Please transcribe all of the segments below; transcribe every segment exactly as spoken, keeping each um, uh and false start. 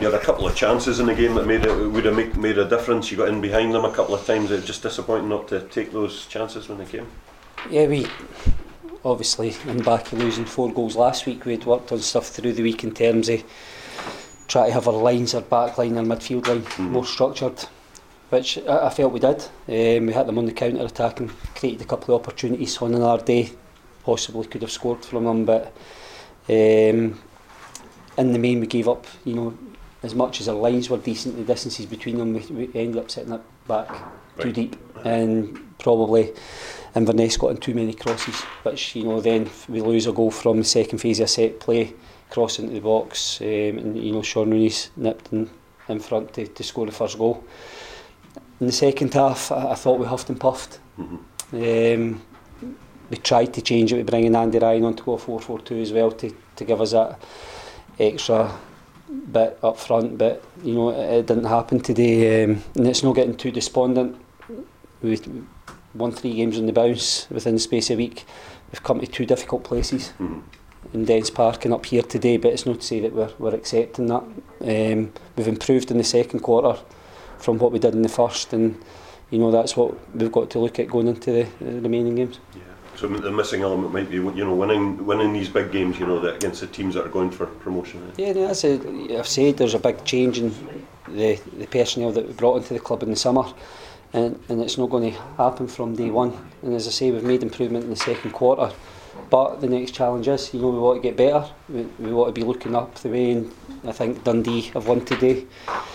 You had a couple of chances in the game that made it would have make, made a difference. You got in behind them a couple of times. It was just disappointing not to take those chances when they came. Yeah, we obviously in the back of losing four goals last week. We'd worked on stuff through the week in terms of trying to have our lines, our back line, our midfield line mm. more structured, which I, I felt we did. Um, we hit them on the counter attack and created a couple of opportunities on another day. Possibly could have scored from them, but um, in the main we gave up. You know, as much as our lines were decent, the distances between them, we, we ended up sitting up back right. too deep, and probably Inverness got in too many crosses, which, you know, then we lose a goal from the second phase of a set play, cross into the box, um, and, you know, Sean Rooney's nipped in, in front to, to score the first goal. In the second half, I, I thought we huffed and puffed. Mm-hmm. um, we tried to change it with bringing Andy Ryan on to go four four two as well to, to give us that extra bit up front, but, you know, it, it didn't happen today, um, and it's not getting too despondent. We won three games on the bounce within the space of a week. We've come to two difficult places. Mm-hmm. In Dens Park and up here today, but it's not to say that we're, we're accepting that. Um, we've improved in the second quarter from what we did in the first, and, you know, that's what we've got to look at going into the, the remaining games. Yeah. So the missing element might be, you know, winning winning these big games, you know, that against the teams that are going for promotion. Yeah, no, as I've said, there's a big change in the, the personnel that we brought into the club in the summer, and, and it's not going to happen from day one. And as I say, we've made improvement in the second quarter, but the next challenge is, you know, we want to get better. We, we want to be looking up the way, and I think Dundee have won today.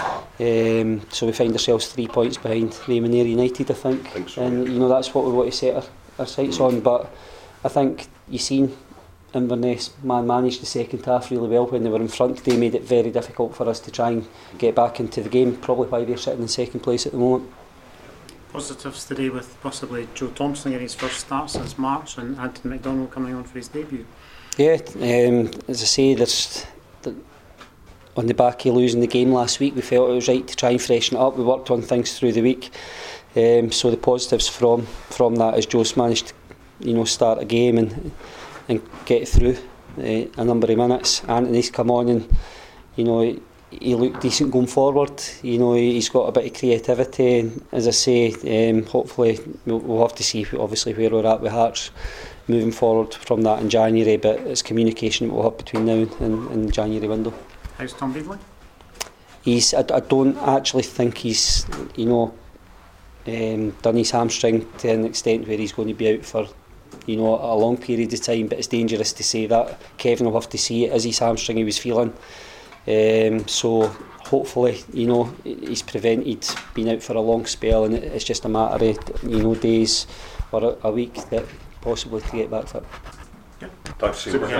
Um, so we find ourselves three points behind Raymond Ayr United, I think. I think so, and, yeah. you know, that's what we want to set our our sights on, but I think you've seen Inverness man manage the second half really well when they were in front. They made it very difficult for us to try and get back into the game, probably why they're sitting in second place at the moment. Positives today with possibly Joe Thompson getting his first start since March and Anthony McDonald coming on for his debut. Yeah, um, as I say, there's the, on the back of losing the game last week, we felt it was right to try and freshen it up. We worked on things through the week. Um, so the positives from from that is Joe's managed to, you know, start a game and and get through uh, a number of minutes. Anthony's come on and, you know, he, he looked decent going forward. You know, he's got a bit of creativity, and as I say, um, hopefully we'll, we'll have to see obviously where we're at with Hearts moving forward from that in January, but it's communication we'll have between now and, and the January window. How's Tom Beadley? He's I, I don't actually think he's, you know, Um, done his hamstring to an extent where he's going to be out for, you know, a long period of time, but it's dangerous to say that. Kevin will have to see it as his hamstring he was feeling, um, so hopefully, you know, he's prevented being out for a long spell, and it's just a matter of, you know, days or a, a week that possibly to get back fit. Yeah. Thanks.